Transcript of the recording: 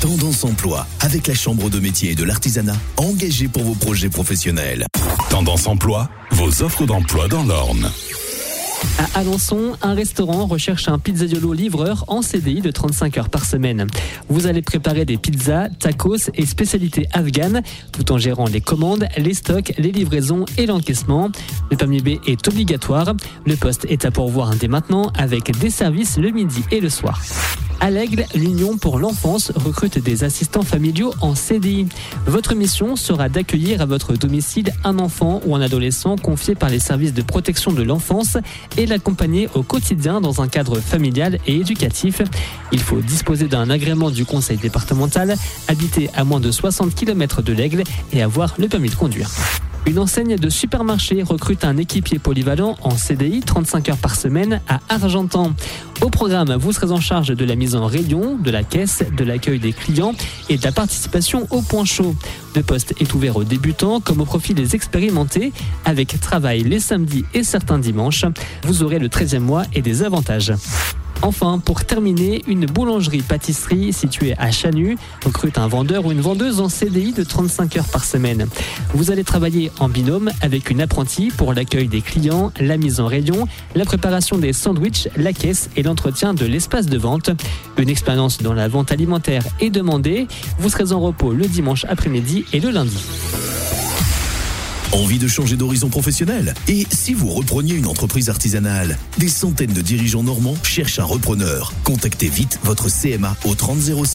Tendance Emploi, avec la Chambre de métiers et de l'artisanat, engagée pour vos projets professionnels. Tendance Emploi, vos offres d'emploi dans l'Orne. À Alençon, un restaurant recherche un pizzaiolo livreur en CDI de 35 heures par semaine. Vous allez préparer des pizzas, tacos et spécialités afghanes, tout en gérant les commandes, les stocks, les livraisons et l'encaissement. Le permis B est obligatoire. Le poste est à pourvoir dès maintenant avec des services le midi et le soir. À l'Aigle, l'Union pour l'enfance recrute des assistants familiaux en CDI. Votre mission sera d'accueillir à votre domicile un enfant ou un adolescent confié par les services de protection de l'enfance et l'accompagner au quotidien dans un cadre familial et éducatif. Il faut disposer d'un agrément du conseil départemental, habiter à moins de 60 km de l'Aigle et avoir le permis de conduire. Une enseigne de supermarché recrute un équipier polyvalent en CDI 35 heures par semaine à Argentan. Au programme, vous serez en charge de la mise en rayon, de la caisse, de l'accueil des clients et de la participation au point chaud. Le poste est ouvert aux débutants comme au profil des expérimentés, avec travail les samedis et certains dimanches. Vous aurez le 13e mois et des avantages. Enfin, pour terminer, une boulangerie-pâtisserie située à Chanu recrute un vendeur ou une vendeuse en CDI de 35 heures par semaine. Vous allez travailler en binôme avec une apprentie pour l'accueil des clients, la mise en rayon, la préparation des sandwichs, la caisse et l'entretien de l'espace de vente. Une expérience dans la vente alimentaire est demandée. Vous serez en repos le dimanche après-midi et le lundi. Envie de changer d'horizon professionnel? Et si vous repreniez une entreprise artisanale? Des centaines de dirigeants normands cherchent un repreneur. Contactez vite votre CMA au 30 06.